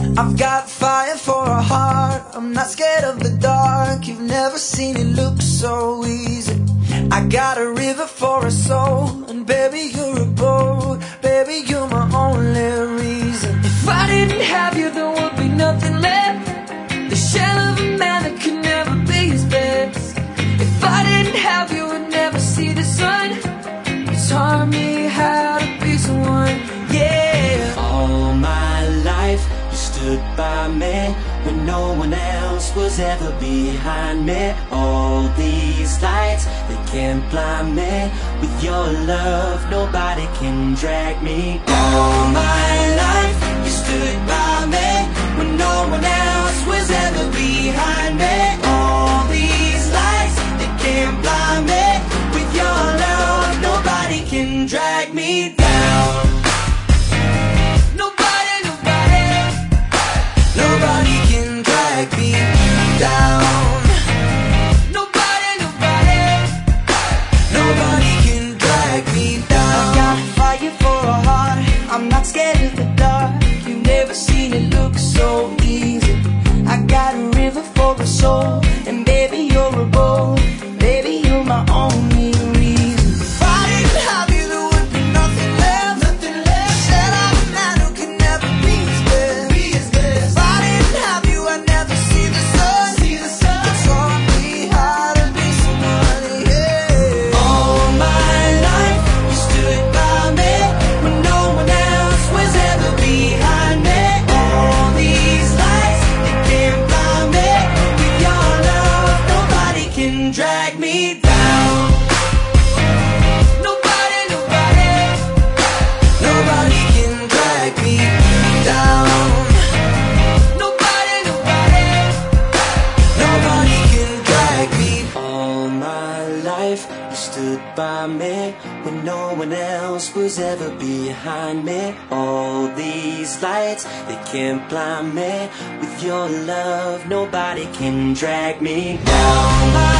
I've got fire for a heart, I'm not scared of the dark. You've never seen it look so easy. I got a river for a soul, and baby you're a boat. Baby you're my only reason. If I didn't have you there would be nothing left. The shell of a man that could never be his best. If I didn't have you I'd never see the sun. You taught me how to be someone, yeah. All my life you stood by me when no one else was ever behind me. All these lights, they can't blind me. With your love nobody can drag me down. All my life you stood by me when no one else was ever behind me. All these lights, they can't blind me. With your love nobody can drag me down. Nobody can drag me down. Nobody can drag me down. I've got fire for a heart, I'm not scared of the dark. You've never seen it look so easy. I got a river for a soul, and baby you're a boat. Baby you're my only reason. If I didn't have you there would be nothing left. Nothing left. Said I'm a man who can never be his best. If I didn't have you I'd never see the sun. You taught me how to be somebody, yeah. All my life you stood by me when no one else was ever behind me. All these lights, they can't blind me. With your love nobody can drag me down. Nobody can drag me down. Nobody can drag me. All my life you stood by me when no one else was ever behind me. All these lights, they can't blind me. With your love nobody can drag me down.